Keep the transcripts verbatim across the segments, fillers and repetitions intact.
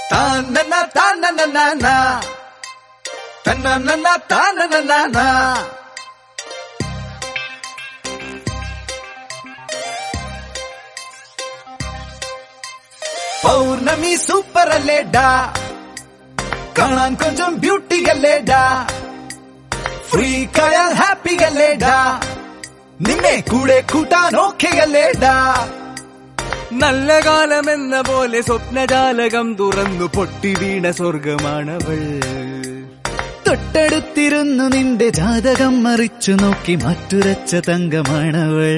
Ta-na-na, ta-na-na-na-na. Ta-na-na-na, ta-na-na-na-na. പൗർണമി super അല്ലേടാ, കാണാൻ കൊഞ്ചം ബ്യൂട്ടി അല്ലേടാ, ഫ്രീ കയാൽ ഹാപ്പി അല്ലേടാ, നിന്നെ കൂടെ കൂട്ടാൻ ഓക്കെ അല്ലേടാ. നല്ല കാലമെന്ന പോലെ സ്വപ്നജാലകം തുറന്നു പൊട്ടി വീണ സ്വർഗമാണവൾ. തൊട്ടടുത്തിരുന്നു നിന്റെ ജാതകം മറിച്ചു നോക്കി മാറ്റുരച്ച തങ്കമാണവൾ.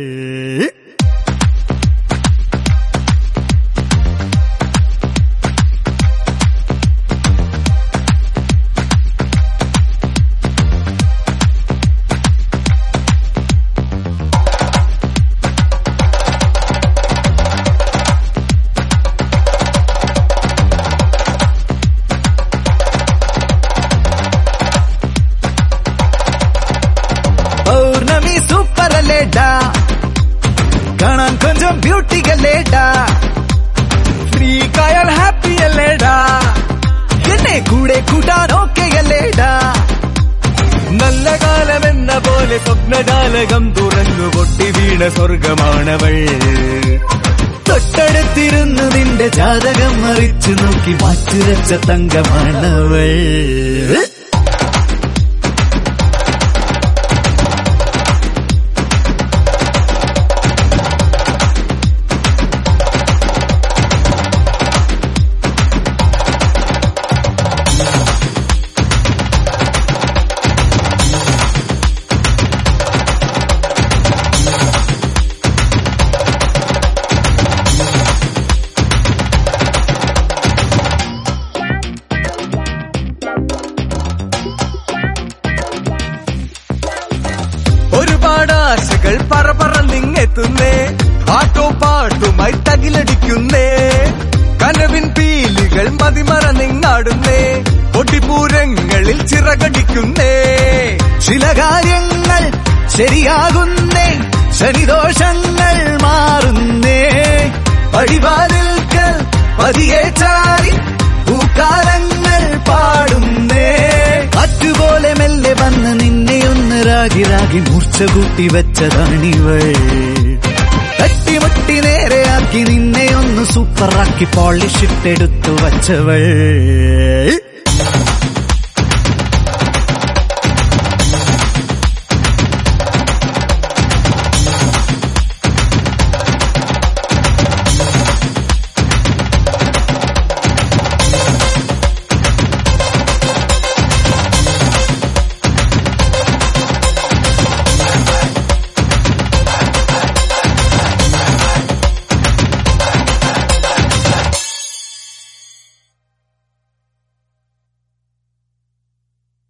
പൗർണമി സൂപ്പർ അല്ലേടാ, കാണാൻ കൊഞ്ചം ബ്യൂട്ടി അല്ലേടാ, ഫ്രീ കയാൽ ഹാപ്പി അല്ലേടാ, എന്നെ കൂടെ കൂട്ടാൻ ഓക്കെ അല്ലേടാ. നല്ല കാലമെന്ന പോലെ സ്വപ്നജാലകം തുറന്നു പൊട്ടി വീണ സ്വർഗമാണവൾ. തൊട്ടടുത്തിരുന്നു നിന്റെ ജാതകം മറിച്ചു നോക്കി മാറ്റുരച്ച തങ്കമാണവൾ. ഒരുപാട് ആശകൾ പറ പറന്നിങ്ങെത്തുന്നേ, പാട്ടോ പാട്ടുമായി തകിലടിക്കുന്നേ, കനവിൻ പീലികൾ മതിമറന്നിങ്ങാടുന്നേ, പൊടിപൂരങ്ങളിൽ ചിറകടിക്കുന്നേ. ചില കാര്യങ്ങൾ ശരിയാകുന്നേ, ശനിദോഷങ്ങൾ മാറുന്നേ, പടിവാതിൽക്കൽ പതിയെ ചാരി പൂക്കാലങ്ങൾ പാടുന്നേ. അതുപോലെ മെല്ലെ വന്ന് നിന്നെ ഒന്ന് രാഗി രാഗി മൂർച്ച കൂട്ടി വെച്ചതാണിവൾ. തട്ടിമുട്ടി നേരെയാക്കി നിന്നെ ഒന്ന് സൂപ്പറാക്കി പോളിഷിട്ടെടുത്തു വച്ചവൾ.